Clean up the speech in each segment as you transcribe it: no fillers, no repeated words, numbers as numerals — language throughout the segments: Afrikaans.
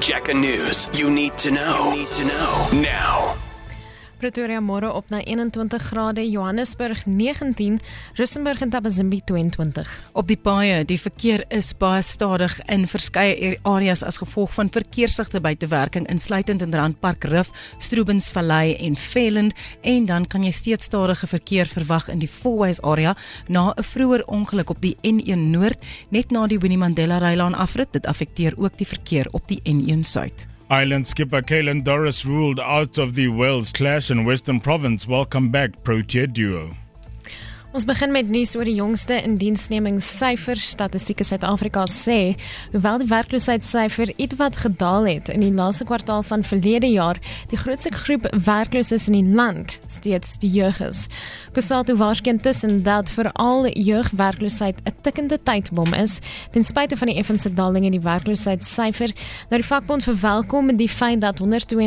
Jacka News. You need to know. Now. Pretoria môre op na 21 grade, Johannesburg 19, Rustenburg en Tabazimbi 22. Op die paaie, die verkeer is baie stadig in verskeie areas as gevolg van verkeersligte buitewerking, insluitend in Randpark Rif, Stroobensvallei en Veland, en dan kan jy steeds stadige verkeer verwag in die Fourways area na 'n vroeër ongeluk op die N1 Noord, net na die Winnie Mandela Rylaan afrit. Dit affekteer ook die verkeer op die N1 Suid. Island skipper Caelan Doris ruled out of the Wales clash in Western Province. Welcome back, Protea duo. Ons begin met nuus oor die jongste indiensnemingssyfers. Statistieke Suid-Afrika sê, hoewel die werkloosheidssyfer ietwat gedaal het in die laaste kwartaal van verlede jaar, die grootste groep werklooses in die land steeds die jeug is. Kusatu waarskyn tussen dat veral jeugwerkloosheid 'n tikkende tydbom is, ten spyte van die effense daling in die werkloosheidssyfer. Nou die vakbond verwelkom die feit dat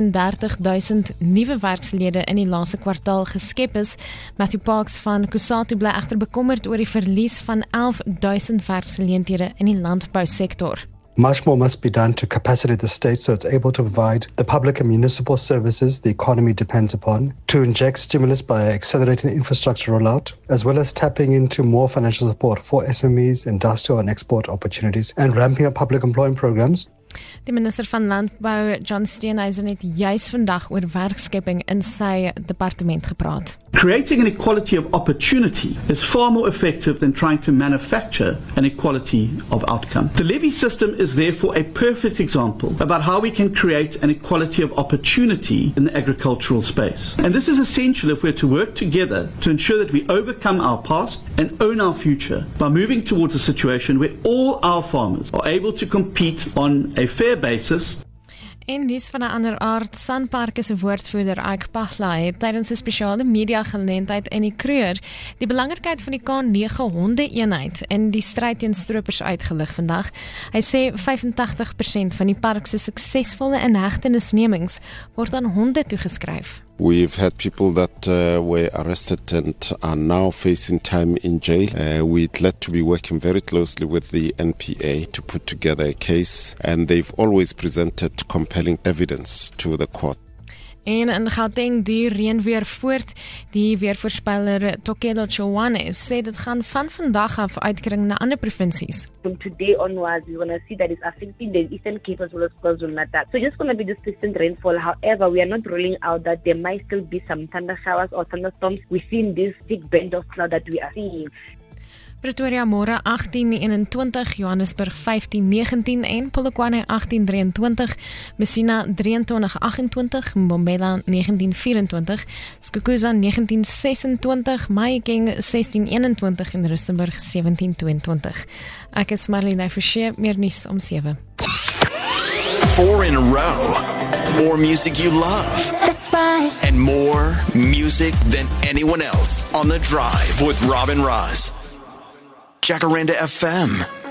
132,000 nuwe werkslede in die laaste kwartaal geskep is. Matthew Parks van Kusatu bly egter bekommerd oor die verlies van 11,000 werksgeleenthede in die landbousektor. Much more must be done to capacitate the state so it's able to provide the public and municipal services the economy depends upon, to inject stimulus by accelerating the infrastructure rollout, as well as tapping into more financial support for SMEs, industrial and export opportunities, and ramping up public employment programs. Die minister van Landbou, John Steenhuisen, het juis vandag oor werkskepping in sy departement gepraat. Creating an equality of opportunity is far more effective than trying to manufacture an equality of outcome. The levy system is therefore a perfect example about how we can create an equality of opportunity in the agricultural space. And this is essential if we're to work together to ensure that we overcome our past and own our future by moving towards a situation where all our farmers are able to compete on a fair basis. En nuus van 'n ander aard, Sanpark se woordvoerder Ike Pagla het tydens 'n spesiale media geleentheid in die Kruger die belangrikheid van die K9 honde-eenheid in die stryd teen stroopers uitgelig vandag. Hy sê 85% van die park se suksesvolle inhegtenisnemings word aan honde toegeskryf. We've had people that were arrested and are now facing time in jail. We're glad to be working very closely with the NPA to put together a case, and they've always presented compelling evidence to the court. En in Gauteng duur reën weer voort. Die weervoorspeller Tokelo Chowane sê dit gaan van vandag af uitkring na ander provinsies. From today onwards, we're going to see that it's affecting the Eastern Cape as well as KwaZulu-Natal. So just going to be this persistent rainfall. However, we are not ruling out that there might still be some thunder showers or thunderstorms within this thick band of cloud that we are seeing. Pretoria môre 18:21, Johannesburg 15:19 en Polokwane 18:23, Messina 23:28, Mbombela 19:24, Skukuza 19:26, Mahikeng 16:21 en Rustenburg 17:22. Ek is Marlene Forsie, meer nuus om 7. 4 in a row. More music you love. That's right. And more music than anyone else on The Drive with Robin Ross. Jacaranda FM.